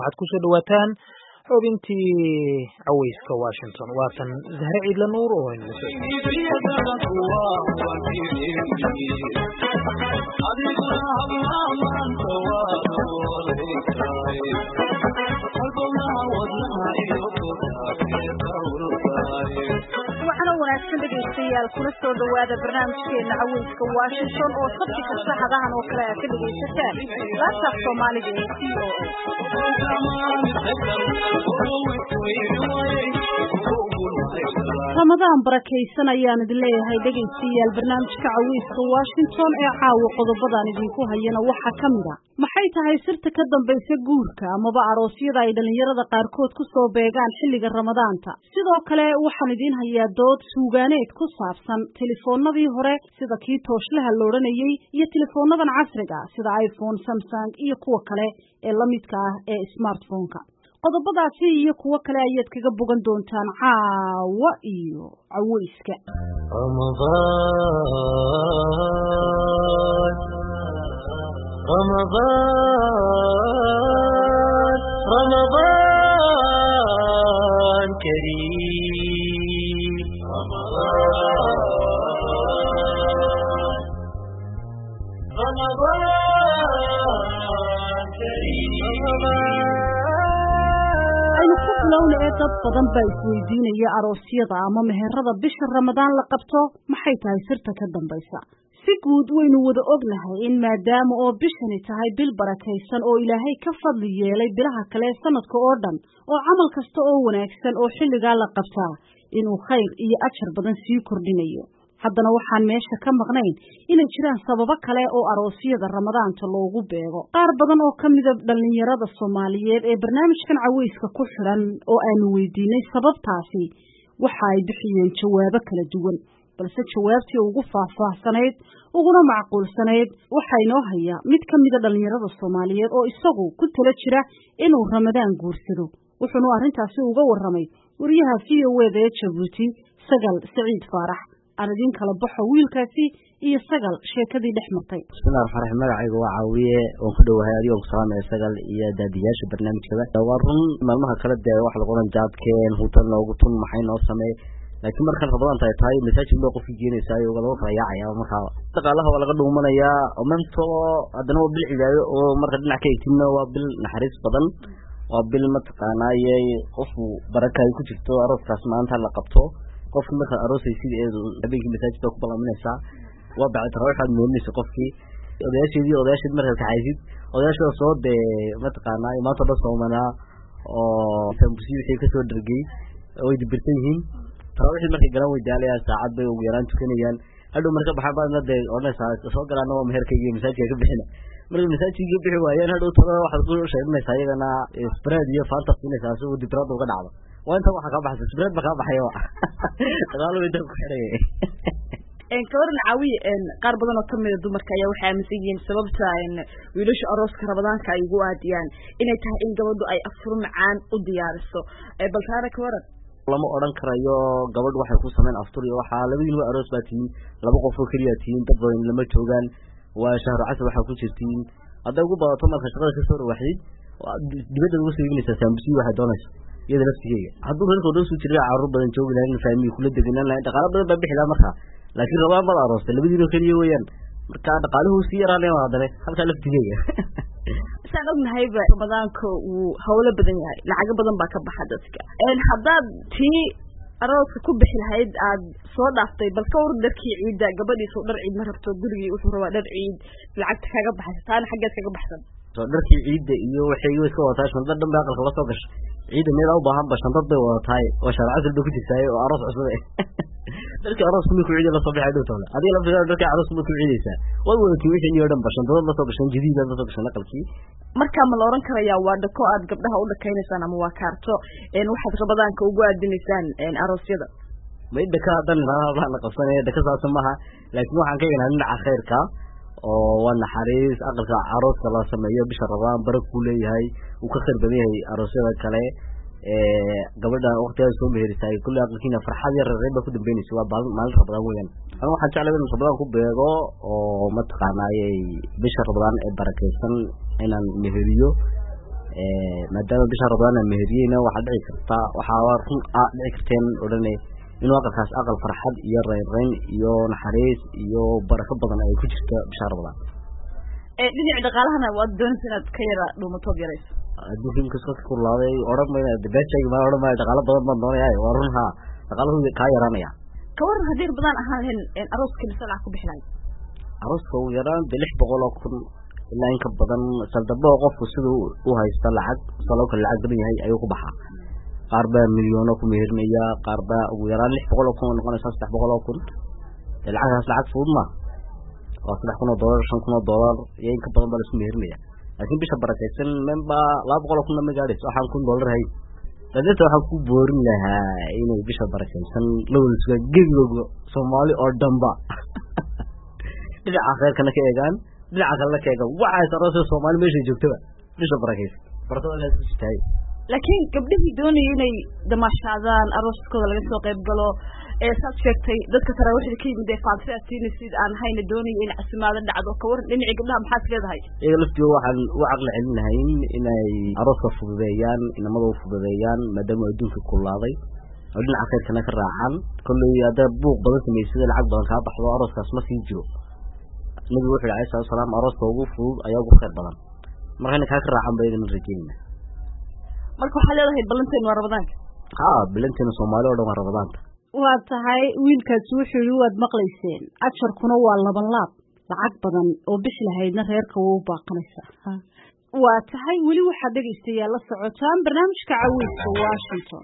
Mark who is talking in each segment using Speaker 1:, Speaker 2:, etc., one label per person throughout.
Speaker 1: waxaad ku soo dhawaataan xubintii cawayska Washington waatan Zahra Ciidla Nuur oo
Speaker 2: waxana wanaagsan dhageystayaal kula soo dhawaada barnaamijkeena cawayska Washington oo sabti kasta hadahan oo kale ka dhageysataan laanta Soomaaliga ee Ramadan barakeysan ayaan idin leeyahay dhageystayaal barnaamijka cawayska Washington ee caawa qodobadaan idinku hayana waxa kamid ah maxay tahay sirta ka dambaysa guurka amaba aroosyada ay dhalinyarada qaarkood ku soo beegaan xilliga Ramadaanta sidoo kale waxaan idin hayaa dood suugaaneed ku saabsan telefoonadii hore sida kii tooshlaha la oranayay iyo telefoonadan casriga sida iPhone Samsung iyo kuwa kale ee la midka ah ee smartphone-ka qodobadaasi iyo kuwa kale ayaad kaga bogan doontaan caawa iyo cawayska
Speaker 3: رمضان كريم
Speaker 2: lawna ee dad badan baa isweydiinaya aroosyada ama meherada bisha Ramadaan la qabto maxay tahay sirta ka dambaysa si guud waynu wada ognahay in maadaama oo bishani tahay bil barakeysan oo Ilaahay ka fadli yeelay bilaha kale sanadka oo dhan oo amal kasta oo wanaagsan oo xilliga la qabtaa inuu khayr iyo ajar badan sii kordhinayo haddana waxaan meesha ka maqnayn inay jiraan sababo kale oo aroosyada Ramadaanta loogu beego qaar badan oo kamid ah dhalinyarada Soomaaliyeed ee barnaamijkan cawayska ku xiran oo aanu weydiinay sababtaasi waxa ay bixiyeen jawaabo kala duwan balse jawaabtii ugu faahfaahsanayd uguna macquulsanayd waxa inoo haya mid kamid ah dhalinyarada Soomaaliyeed oo isagu ku tala jira inuu Ramadaan guursado wuxuu arrintaasi uga waramay wariyaha VOA ee Djibouti Sagal Saciid Faarax aradin kala baxo wiilkaasi iyo Sagal sheekadii dhexmartay
Speaker 3: bismillaahir rahmaanir rahiim magacaygu waa Caawiye oo ku dhawahay adiga oo salaamay Sagal iyo daadiyaasha barnaamijka waa run maalmaha kala day wax la qoran jaadkeen hutan loogu tun maxay noo sameey laakiin marka Ramadaan tahay message loo qof keenaysa ay uga raayacaya marka dhaqaalaha waa laga dhuumanaya oo manto adana bil cibaado oo marka dhinac ka igtina waa bil naxariis badan waa bil matqaanayay qof baraka ay ku jirto arooskaas maanta la qabto qofka marka aroosay sidii habeenkii masaajidka ku balaaminaysa waa bacda waxaad moodaysaa qofkii odayaashii marka ka haysid odayaasha soo de matqaanay maanta dad Soomaaliya oo sambuusiga ka soo dhargay oo dibirtan yihiin tarawixii markay galaan way jaalaya saacad bay ugu yaraan tukanayaan hadhow marka baxaan baadna de oonaysaa soo galaana waa meherkayga masaajidka ka bixina marka masaajidka bixi waayeen hadhow tada waxaad ku sheegnaysaa iyagana spread iyo fanta siinaysaa soo dibrad uga dhacdo waa inta waxa ka baxay spread ba ka baxayo dagaal way dad ku xiray
Speaker 2: Koorin Caawiye qaar badan oo kamid ah dumarka ayaa waxa aaminsan yihiin sababta wiilasha arooska Ramadaanka ay ugu aadiyaan inay tahay in gabadhu ay afur macaan u diyaariso balkaana ka waran
Speaker 3: lama oran karayo gabadh waxay ku sameyn aftur iyo waxa labadiinba aroos baa tiin laba qof oo kaliya tiin dad badan lama joogan waa shahro casr waxa ku jirtiin haday ugu badato marka shaqada ka soo rawaxid dibadda ugu soo iibinaysa sambuusi waxa doonaysa iyada laftigeeda hadduu reerkooda soo jiray carruur badan joogi lahayn faamily kula deganaan lahayn dhaqaale badan baa bixila marka laakiin Ramadaan baa aroostay labadiina kaliya weeyaan marka dhaqaaluhu si yaraanay hadane halka laftigeeda
Speaker 2: saan ognahay Ramadaanka uu hawlo badan yahay lacag badan baa ka baxa dadka haddaad tii arooska ku bixi lahayd aad soo dhaaftay bal ka war darkii ciida gabadhiisu dhar ciid ma rabto gurigii wuxuu rabaa dhar ciid lacagta kaga baxay taan xageed kaga baxsan
Speaker 3: soo dharkii ciida iyo waxay iska wataa shanta dhan baa qalka la soo gashay ciida meel u baahan ba shanta bay wadataa oo sharciyada ku jirtay oo aroos cusub dadka aroos ku ciida la soo bixay dhowtay adiga la fiiraa dadka aroos ku ciidaysa way wada wixii iyo dhan ba shanta la soo gashay jadiida la soo gashay qalkii
Speaker 2: marka ma la oran karayaa waa dhako aad gabdhaha u dhakaynaysan ama waa kaarto waxaad Ramadaanka ugu aadinaysaan aroosyada
Speaker 3: may dhaka hadan la qabsanay dhaka saasamaha laakiin waxaan ka yeelnaa dhinaca khayrka oo waa naxariis aqalka arooska la sameeyo bisha Ramadaan barak ku leeyahay uu ka khayr badan yahay aroosyada kale gabadha waqtiga soo meherisay kulli aqalkiina farxad yar reeba ku dambeynaysa waa maalin Ramadaan weeyaan أنا واحد جعل من رمضان كوبيغو ومتقعناي بشهر رمضان بركيسن إن نهريو maadaama bisha Ramadaan meheriyayna waxa dhici karta waxa run dhici karteen oranay inuu aqalkaas aqal farxad iyo reereyn iyo naxariis iyo barako badan ay ku jirto bisha Ramadaan
Speaker 2: dhinaca dhaqaalahana waa doonaysaa inaad ka yara dhuumato yarayso
Speaker 3: adduunka iska kulaaday oranayna dibadjay ma oranay dhaqaale badan baan doonayaa waa run ha dhaqaaluhu ka yaraanaya
Speaker 2: ka waran haddii badan ahaan in arooska misalaa ku bixinay
Speaker 3: arooska uu yaraan 600,000 ilaa in ka badan saldabo qofku sidoo uu haysto lacag salooka lacag badan yahay ayuu ku baxaa qaar baa milyoona ku mehermaya qaar baa ugu yaraan 600,000 noqonaysa 300,000 lacagaas lacag fudud ma oo $300 $500 iyo in ka badan baa isku mehermaya laakiin bisha barakaysan memba $200,000 ma gaadhay waxaan $1 hay dadka waxaan ku boorin lahaa inay bisha barakaysan loo isga gebigo Soomaali oo dhanba dhinaca khayrkana ka eegaan dhinaca kale ka eegaan waxa saroosa Soomaali meesha joogtaba bisha barakaysan bartada la isku taay
Speaker 2: laakiin gabdhihii doonayay inay damaashadaan arooskooda laga soo qayb galo saad sheegtay dadka taraawixda ka yimid ee faadsiyaasiin sid aan hayna doonayay in casimaada dhacdo ka waran dhinaca gabdhaha maxaad leedahay
Speaker 3: ee laftiyo waxaan u aqal celinahay inay arooska fududeeyaan inamada u fududeeyaan maadaama adduunka kulaaday oo dhinaca khayrkana ka raacaan kullu hada buuq badan sameeyay lacag badan ka baxdo arooskaas ma sii jiro nabiga wuxuu yiri sallallahu alayhi wasallam arooska ugu fudud ayaa ugu khayr badan markana ka raacaan baydan rajeynaa
Speaker 2: marka waxa leedahay balanteen waa Ramadaanka
Speaker 3: balanteen Soomaali oo dhan Ramadaanka
Speaker 2: waa tahay wiilkaas wuxuu yiri waad maqlayseen ajarkuna waa laban laab lacag badan oo bish lahaydna reerka uu baaqanaysa waa tahay wali waxa dhageystayaal la socotaan barnaamijka Caweyska Washington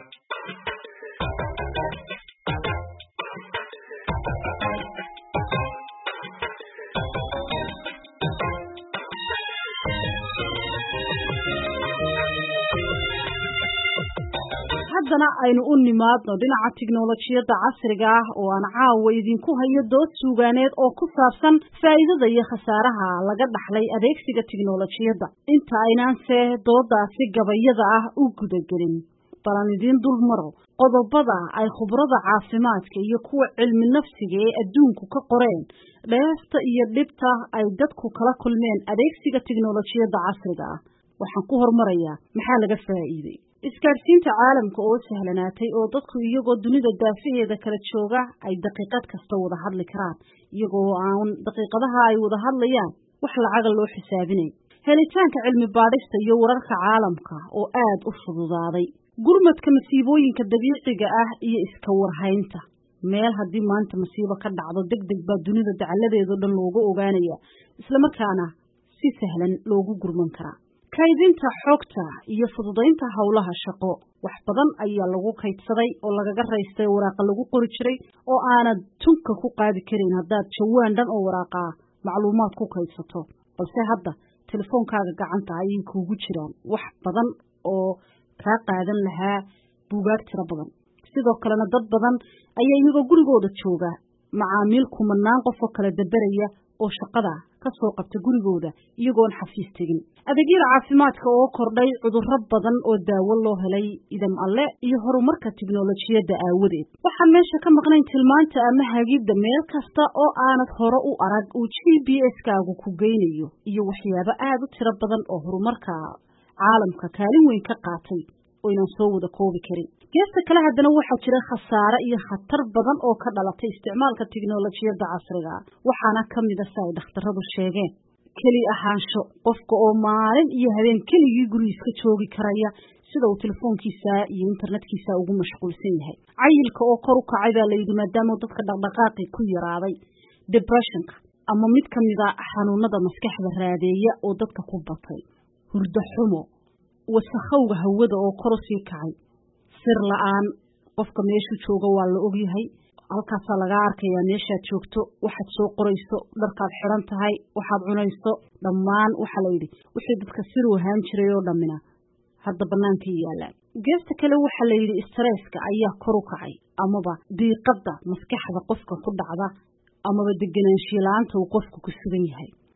Speaker 2: haddana aynu u nimaadno dhinaca tiknoolajiyadda casriga ah oo aan caawa idinku hayo dood suugaaneed oo ku saabsan faa'iidada iyo khasaaraha laga dhaxlay adeegsiga tiknoolajiyadda inta aynaanse doodaasi gabayada ah u gudagelin balan idiin dul maro qodobada ay khubrada caafimaadka iyo kuwa cilmi nafsiga ee adduunku ka qoreen dheefta iyo dhibta ay dadku kala kulmeen adeegsiga tiknoolajiyadda casriga ah waxaan ku hormarayaa maxaa laga faa'iiday isgaarsiinta caalamka oo sahlanaatay oo dadku iyagoo dunida daafaheeda kala jooga ay daqiiqad kasta wada hadli karaan iyagoo aan daqiiqadaha ay wada hadlayaan wax lacaga loo xisaabinay helitaanka cilmi baadhista iyo wararka caalamka oo aad u fududaaday gurmadka masiibooyinka dabiiciga ah iyo iska warhaynta meel haddii maanta masiibo ka dhacdo degdeg baa dunida dacaladeedo dhan looga ogaanaya isla markaana si sahlan loogu gurman karaa kaydinta xogta iyo fududaynta hawlaha shaqo wax badan ayaa lagu kaydsaday oo lagaga raystay waraaqa lagu qori jiray oo aanad tunka ku qaadi karin haddaad jawaan dhan oo waraaqa macluumaad ku kaydsato balse hadda telefoonkaaga gacanta ayay kuugu jiraan wax badan oo kaa qaadan lahaa buugaag tiro badan sidoo kalena dad badan ayaa iyagoo gurigooda jooga macaamiil kumanaan qof oo kala dabaraya oo shaqada ka soo qabta gurigooda iyagoon xafiis tegin adeegyada caafimaadka oo kordhay cudurro badan oo daawo loo helay idam alle iyo horumarka tiknoolajiyadda aawadeed waxaan meesha ka maqnayn tilmaanta ama hagidda meel kasta oo aanad hore u arag uu GPS-kaagu ku geynayo iyo waxyaabo aad u tiro badan oo horumarka caalamka kaalin weyn ka qaatay oo inaan soo wada koobi karin geesta kale haddana waxaa jira khasaare iyo khatar badan oo ka dhalatay isticmaalka tiknoolajiyadda casriga waxaana ka mid ah si ay dhakhtaradu sheegeen keli ahaansho qofka oo maalin iyo habeen keligii gurigiiska joogi karaya sida uu telefoonkiisa iyo internetkiisa ugu mashquulsan yahay cayilka oo kor u kacay baa layidhi maadaama dadka dhaqdhaqaaqi ku yaraaday depressionka ama mid ka mid a xanuunada maskaxda raadeeya oo dadka ku batay hurdo xumo wasakhowga hawada oo kor u sii kacay sir la'aan qofka meeshu jooga waa la ogyahay halkaasaa laga arkayaa meeshaad joogto waxaad soo qorayso dharkaad xiran tahay waxaad cunayso dhammaan waxaa layidhi wixii dadka sir u ahaan jiray oo dhammina hadda bannaanka yaallaan geesta kale waxaa layidhi stresska ayaa kor u kacay amaba diiqadda maskaxda qofka ku dhacda amaba deganaanshiyo la-aanta uu qofku ku sugan yahay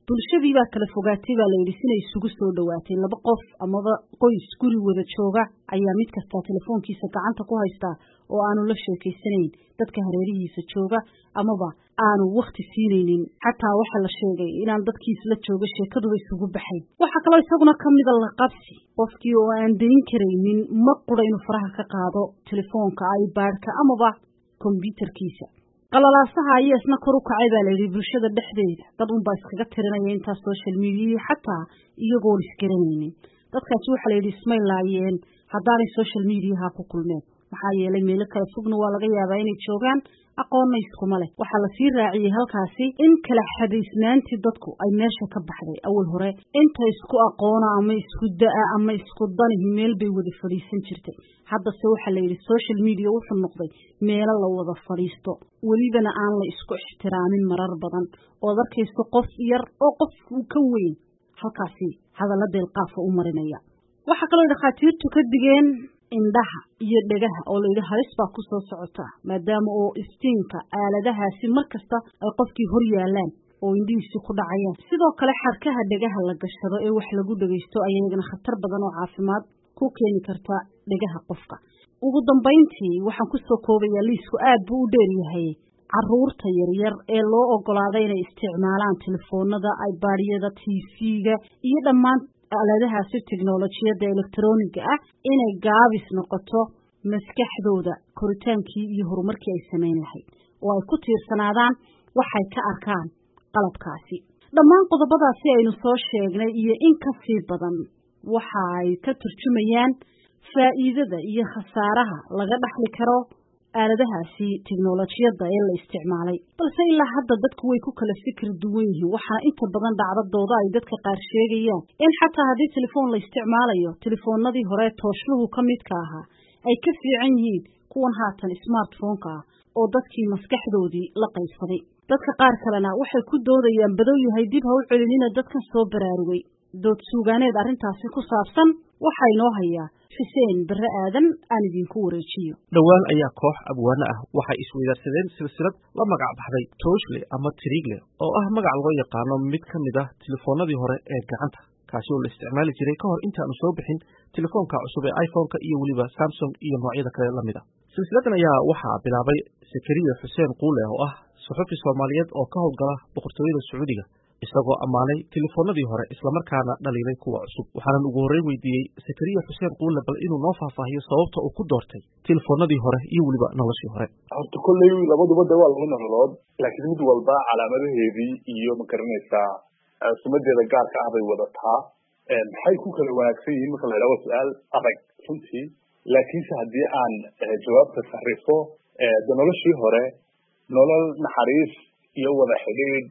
Speaker 2: bulshadii baa kala fogaatay baa la yidhi sinay isugu soo dhawaatay laba qof amaba qoys guri wada jooga ayaa mid kastaa telefoonkiisa gacanta ku haystaa oo aanu la sheekaysanayn dadka hareerihiisa jooga amaba aanu wakti siinaynin xataa waxa la sheegay inaan dadkiis la jooga sheekaduba isugu baxayn waxaa kaloo isaguna ka mida la qabsi qofkii oo aan dayn karaynin ma qura inuu faraha ka qaado telefoonka iPad-ka amaba kombyuutarkiisa qalalaasaha ayaa isna kor u kacay baa layidhi bulshada dhexdeeda dad unbaa iskaga tirinaya intaas social media xataa iyagoon isgaranaynin dadkaasi waxaa layidhi ismay laayeen haddaanay social mediaha ku kulmeen maxaa yeelay meelo kala fogna waa laga yaabaa inay joogaan aqoonna iskuma leh waxaa lasii raaciyey halkaasi in kala xadaysnaantii dadku ay meesha ka baxday awal hore inta isku aqoona ama isku da'a ama isku danihi meel bay wada fadhiisan jirtay haddase waxaa layidhi social media wuxuu noqday meelo la wada fadhiisto welibana aan la isku ixtiraamin marar badan ood arkayso qof yar oo qof ka weyn halkaasi hadalla deelqaafa u marinaya waxaa kaloo dhakhaatiirtu ka digeen indhaha iyo dhagaha oo layidhi halis baa ku soo socota maadaama oo iftiinka aaladahaasi mar kasta ay qofkii hor yaalaan oo indhihiisi ku dhacayaan sidoo kale xarkaha dhagaha la gashado ee wax lagu dhagaysto ayagana khatar badan oo caafimaad ku keeni karta dhagaha qofka ugu dambayntii waxaan ku soo koobayaa liisku aad buu u dheer yahay carruurta yaryar ee loo ogolaaday inay isticmaalaan telefoonada iPad-yada TV-ga iyo dhammaan aaladahaasi teknolojiyadda elektroniga ah inay gaabis noqoto maskaxdooda koritaankii iyo horumarkii ay samayn lahayd oo ay ku tiirsanaadaan waxay ka arkaan qalabkaasi dhammaan qodobadaasi aynu soo sheegnay iyo in ka sii badan waxa ay ka turjumayaan faa'iidada iyo khasaaraha laga dhaxli karo aaladahaasi teknolojiyadda ee la isticmaalay balse ilaa hadda dadku way ku kala fikir duwan yihiin waxaana inta badan dhacdadooda ay dadka qaar sheegayaan in xataa haddii telefoon la isticmaalayo telefoonadii hore tooshluhu ka midka ahaa ay ka fiican yihiin kuwan haatan smartphone-ka ah oo dadkii maskaxdoodii la qaybsaday dadka qaar kalena waxay ku doodayaan badow yahay dib ha u celinina dadkan soo baraarugay dood suugaaneed arrintaasi ku saabsan waxaa inoo hayaa xuseen bare aadan aan idinku wareejiyo
Speaker 4: dhowaan ayaa koox abwaano ah waxay isweydaarsadeen silsilad la magac baxday tooshle ama tiriigle oo ah magac loo yaqaano mid ka mid ah telefoonadii hore ee gacanta kaasi oo la isticmaali jiray ka hor intaanu soo bixin telefoonka cusub ee iPhone-ka iyo weliba Samsung iyo noocyada kale la mid ah silsiladan ayaa waxaa bilaabay Sakariya Xuseen Quule oo ah suxufi Soomaaliyeed oo ka howlgala boqortooyada Sacuudiga isagoo ammaanay telefoonadii hore isla markaana dhaliilay kuwa cusub waxaan ugu horreyn weydiiyey Sakariya Xuseen Quule bal inuu noo faahfaahiyo sababta uu ku doortay telefoonadii hore iyo weliba noloshii hore
Speaker 5: horta kolley labaduba waa laba nololood laakiin mid walba calaamadaheedii iyo ma garanaysaa sumadeeda gaarka ah bay wadataa maxay ku kala wanaagsan yihiin marka la yidhahdo su-aal adag runtii laakiinse haddii aan jawaabta sarrifo de noloshii hore nolol naxariis iyo wada xidhiidh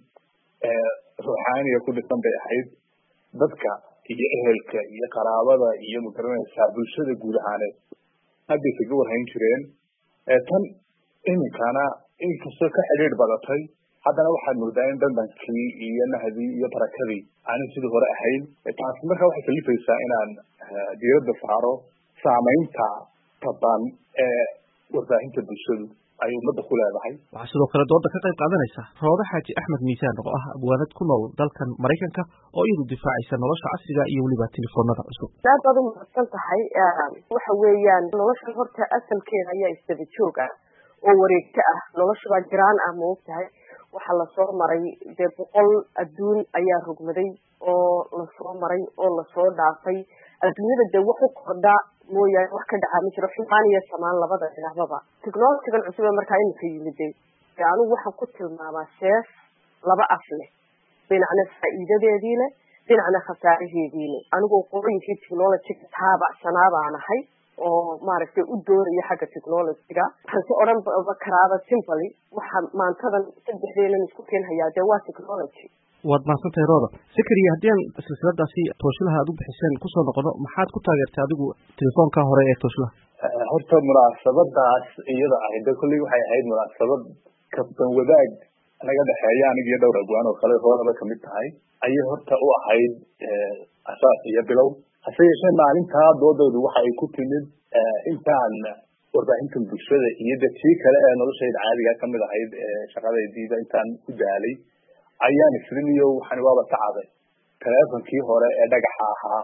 Speaker 5: ruuxaaniga ku dhisan bay ahayd dadka iyo ehelka iyo qaraabada iyo ma garanaysaa bulshada guud ahaaneed aad bay isaga warhayn jireen tan iminkana inkastoo ka xidhiidh badatay haddana waxaad moodaa in dandankii iyo nahdii iyo barakadii aanay sidii hore ahayn taasi markaa waxay kalifaysaa inaan diiradda saaro saamaynta taban ee warbaahinta bulshadu ay ummadda ku leedahay
Speaker 4: waxaa sidoo kale dooda ka qayb qaadanaysa Rooda Xaaji Axmed Miisaan oo ah abwaanad ku nool dalkan Mareykanka oo iyadu difaacaysa nolosha casriga iyo weliba telefoonada cusub
Speaker 6: aad baad u mahadsan tahay waxa weeyaan nolosha horta asalkeeda ayaa isdaba joog ah oo wareegta ah nolosha baa jiraan ah ma ogtahay waxaa lasoo maray dee 100 adduun ayaa rugmaday oo lasoo maray oo lasoo dhaafay adduunyada dee wax u kordha mooyaane wax ka dhacaa ma jiro xumaan iyo samaan labada dhinacbaba technology-gan cusub ee markaa iminka yimiday dee anigu waxaan ku tilmaamaa seef laba af leh dhinacna faa'iidadeedii leh dhinacna khasaaraheedii leh anigoo qooyinkii technology-ga taabacsanaa baan ahay oo maaragtay u dooraya xagga technology-ga waxaan si odhan karaaba simply waxa maantadan saddexdeenan isku keenhayaa dee waa technology
Speaker 4: waad mahadsantahay Rooda Sakariya haddii aan silsiladaasi tooshlaha aad u bixiseen kusoo noqono maxaad ku taageertay adigu telefoonka hore ee tooshlaha
Speaker 5: horta munaasabadaas iyada ahayd kolley waxay ahayd munaasabad kabtan wadaag naga dhexeeya aniga iyo dhowr abwaan oo kale Roodaba kamid tahay ayay horta u ahayd asaas iyo bilow hase yeeshee maalintaa doodoodu waxa ay ku timid intaan warbaahintan bulshada iyo dadkii kale ee noloshayda caadiga kamid ahayd shaqadaydiida intaan ku daalay ayaan isriniyo waxaan waaba ka caday teleefonkii hore ee dhagaxa ahaa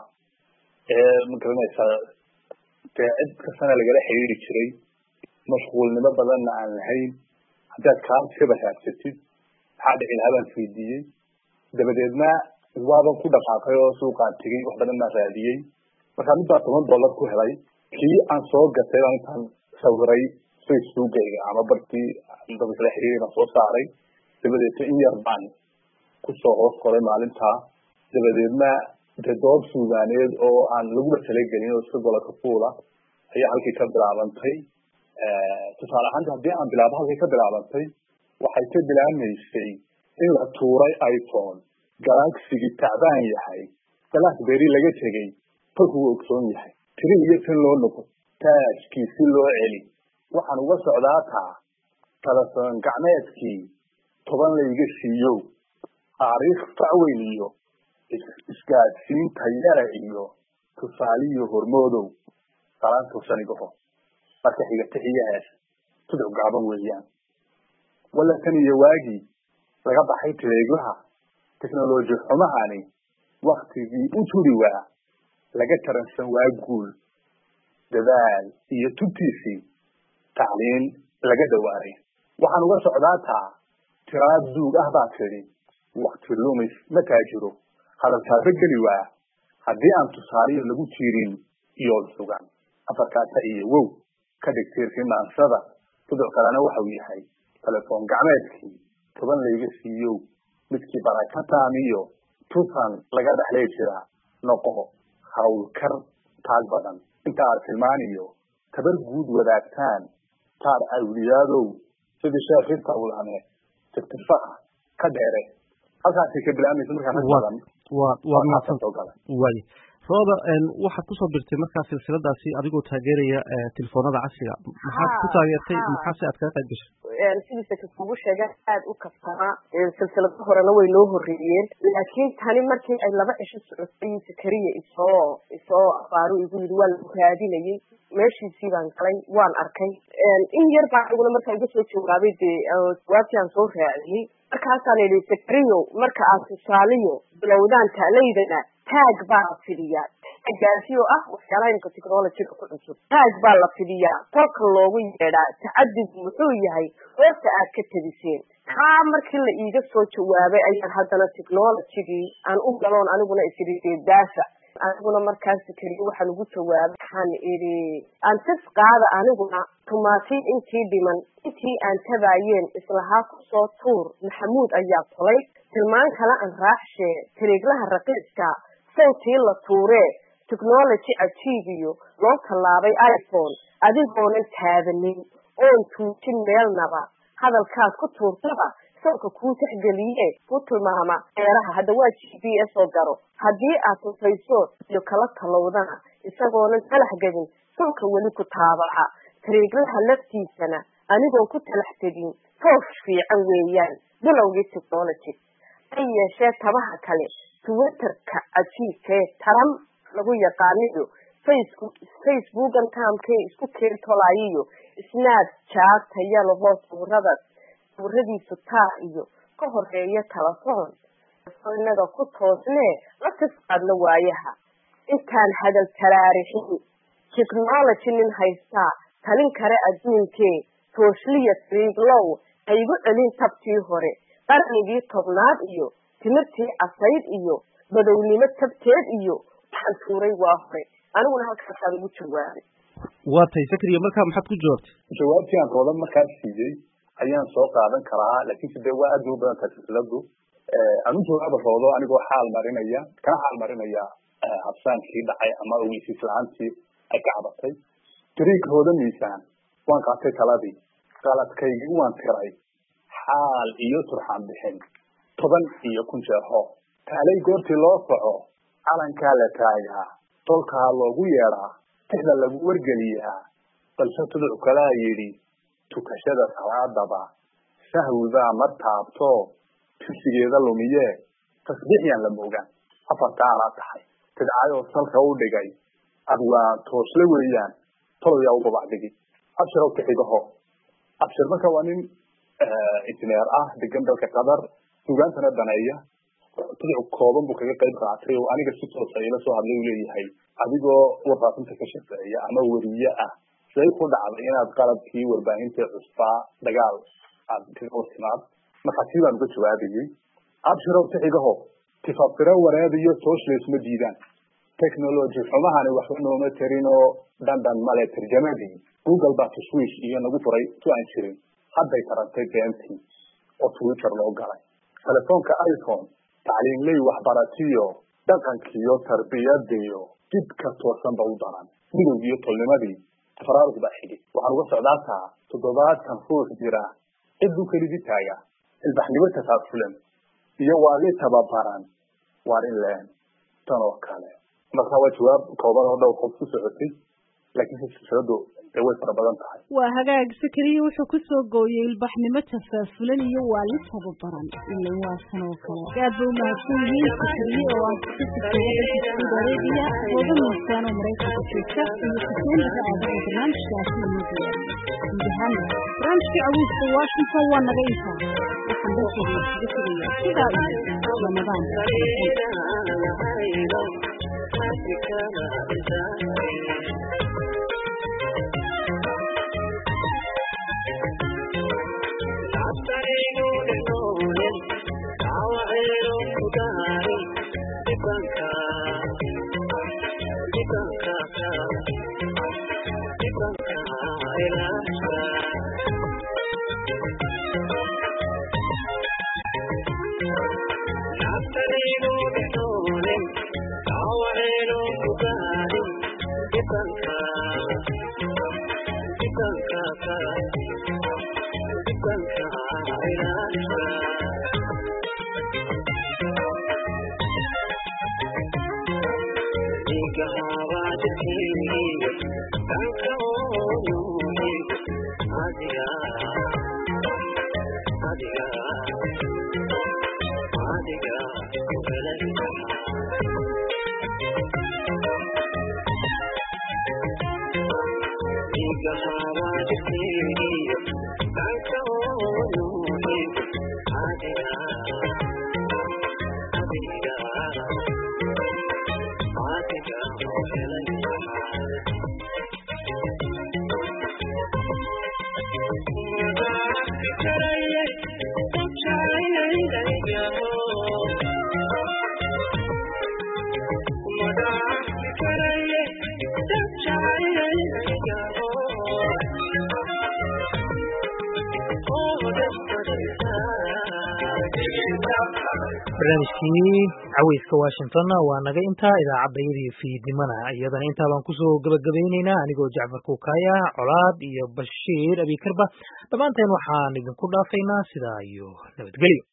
Speaker 5: ee magaranaysa dee cid kastana lagala xiriiri jiray mashquulnimo badanna aan lahayn haddaad kaartiskaba raadsatid maxaa dhici lahaa baan isweydiiyey dabadeedna waaban ku dhaqaaqay oo suuqaan tegey wax badan baan raadiyey markaa mid baa $10 ku helay kii aan soo gatay baan intaan sawiray facebookayga ama barkii dad kala xiriiray baan soo saaray dabadeedna in yar baan kusoo hoos qoray maalintaa dabadeedna dee dood suugaaneed oo aan laguba talagelin oo iska golaka fuula ayaa halkii ka bilaabantay tusaale ahaanta haddii aan bilaabo halkii ka bilaabantay waxay ka bilaabmaysay in la tuuray iphone galaaxigii tacbaan yahay blackberry laga tegey kolkuu ogsoon yahay tiri iyo tan loo noqo taajkii si loo celi waxaan uga socdaa taa telefoon gacmeedkii 10 layga siiyo taariikh facweyn iyo isgaadsiinta yara iyo tusaaliyo hormoodow salaantu sanigaho marka xiga tixiyahaas tudug gaaban weeyaan wala tan iyo waagii laga baxay tireeglaha teknoloji xumahani waqtigii u turi waa laga taransan waa guul dadaal iyo tubtiisii tacliin laga dhawaaray waxaan uga socdaa taa tiraad duug ah baa tiri waqti lumis ma taajiro hadalkaaba geli waa haddii aan tusaaliyo lagu tiirin iyo sugan afarkaasa iyo wow ka dhigtiirkii maansada sidoo kalena waxa uu yahay telefoon gacmeedkii 10 layga siiyo midkii barakataamiyo tusan laga dhaxlay jira noqo hawlkar taag badan inta aad tilmaaniyo tabar guud wadaagtaan taar awliyaadow sidii sheekhinta ulane tirtirfaha ka dheere halkaasi ka bilaabmaysa markaa badan
Speaker 4: waa mahadsan waaye rooda waxaad kusoo birtay markaa silsiladaasi adigoo taageeraya telefoonada casriga maxaad ku taageertay maxaase aad kaga qayb gashay
Speaker 6: sidiisa kugu sheega aad u kaftama silsilada horena way noo horeeyeen laakiin tani markii ay 2 cisho socotay Sakariya isoo afaaru igu yiri waa la raadinayay meeshiisii baan galay waan arkay in yar baa iguna markaa iga soo jawaabay jawaabtii aan soo raadiyay markaasaan idhi Sakariyo marka aad tusaaliyo bilowdaan taalaydana taag baa la fidiyaa gaasiyo ah waxyaalaha technology-ga ku cusub taag baa la fidiyaa qolka loogu yeedhaa tacadid muxuu yahay horta aad ka tadiseen taa markii la iiga soo jawaabay ayaan haddana technology-gii aan u galoon aniguna isiri daafa aniguna markaas Sakariyo waxaan ugu jawaabay waxaan idhi aan tis qaada aniguna tumaatay intii dhiman intii aan tabaayeen islahaa ku soo tuur maxamuud ayaa tolay tilmaan kale aan raaxshee tiriiglaha raqiiska sawtii la tuuree technology ajiibiyo loo tallaabay iphone adigoonan taabanin oon tuujin meelnaba hadalkaas ku tuurtaba sawka kuu taxgeliye ku tilmaama eeraha hadda waa GPS oo garo haddii aad tusayso iyo kala talowdana isagoonan talax gadin sawka weli ku taabaca tiriiglaha laftiisana anigoon ku talax tegin toosh fiican weeyaan bilowgii technology ay yeeshee tabaha kale Twitterka ajiibkee taran lagu yaqaaniyo Facebook-an taamkee isku keen tolaayiyo Snapchat tayalo hoos sawiradiisu taa iyo ka horeeya telefoon inaga ku toosnee la tisqaadna waayaha intaan hadal taraarixin technology nin haystaa talin kare adduunkee toosliya triiglow aygu celin tabtii hore qarnigii 10aad iyo timirtii asayd iyo badownimo tabteed iyo waxaan tuuray waa hore aniguna halkaasaan ugu jawaabay
Speaker 4: waa tay Sakariya markaa maxaad ku jawaabtay
Speaker 5: jawaabtii aan roodan markaa siiyey ayaan soo qaadan karaa laakiin sidee waa aad u badan tahay silsiladu anu jawaab roodo anigoo xaal marinaya habsaankii dhacay ama ogeysiis la'aantii ay ka cabatay tiriinkooda miisaan waan qaatay taladii qaladkaygii waan tiray xaal iyo turxaan bixin 10 iyo 1 jeer hoo taalay goortii loo soco calankaa la taagaa tolkaa loogu yeedhaa tixda lagu wargeliyaa balse tuduc kalaa yidhi tukashada salaadaba sahwibaa ma taabto tirsigeeda lumiye tasbiixyaan la moogaan afartaa alaa tahay tidcaayoo salka u dhigay adwaa toosle weeyaan toloyaa u babacdigi abshirow ka xigaho abshir marka waa nin injineer ah degan dalka qatar suugaantana daneeya tuduc kooban buu kaga qayb qaatay oo aniga si toosa ila soo hadlay uu leeyahay adigoo warfaafinta ka shaqeeya ama weriye ah siday ku dhacday inaad qalabkii warbaahinta cusbaa dagaal aad kaga hortimaad marka tii baan uga jawaabayay abshirow tixigaho tifafiro wareediyo socialist ma diidaan technology xumahani waxba nooma tarin oo dandan male tarjamadii google baa tashwiish iyo nagu furay tu aan jirin hadday tarantay beentii oo twitter loo galay telefoonka iphone tacliimley waxbaratiyo dhaqankiyo tarbiyadiyo jidka toosanba u daran midowgiyo tolnimadii faraaruq baa xigay waxaan uga socdaataa 7 ruux jira ciduu kelidii taaga ilbaxnimo tasaafulan iyo waali tababaran waar in leen tan oo kale marka waa jawaab kooban oo dhowr qof ku socotay laakiin silsiladu way fara badan tahay
Speaker 2: waa hagaag Sakariya wuxuu ku soo gooyay ilbaxnimo tasaafulan iyo waali tababaran ilaa waa tan oo kale aad buu mahadsan yahay Sakariya oo aan ku soo wada miisaan oo Mareykanka joogta iyo xukuumadda barnaamijkaasi barnaamijka awooda Washington waa naga inta waxaan dadka sida Ramadan
Speaker 1: barnaamijkii caweyska Washington waa naga intaa idaacadayadii fiidnimana iyadana inta baan ku soo gabagabaynaynaa anigoo Jacfar Kuukaya Colaad iyo Bashiir Abikarba dhamaanteen waxaan idinku dhaafaynaa sidaa iyo nabadgelyo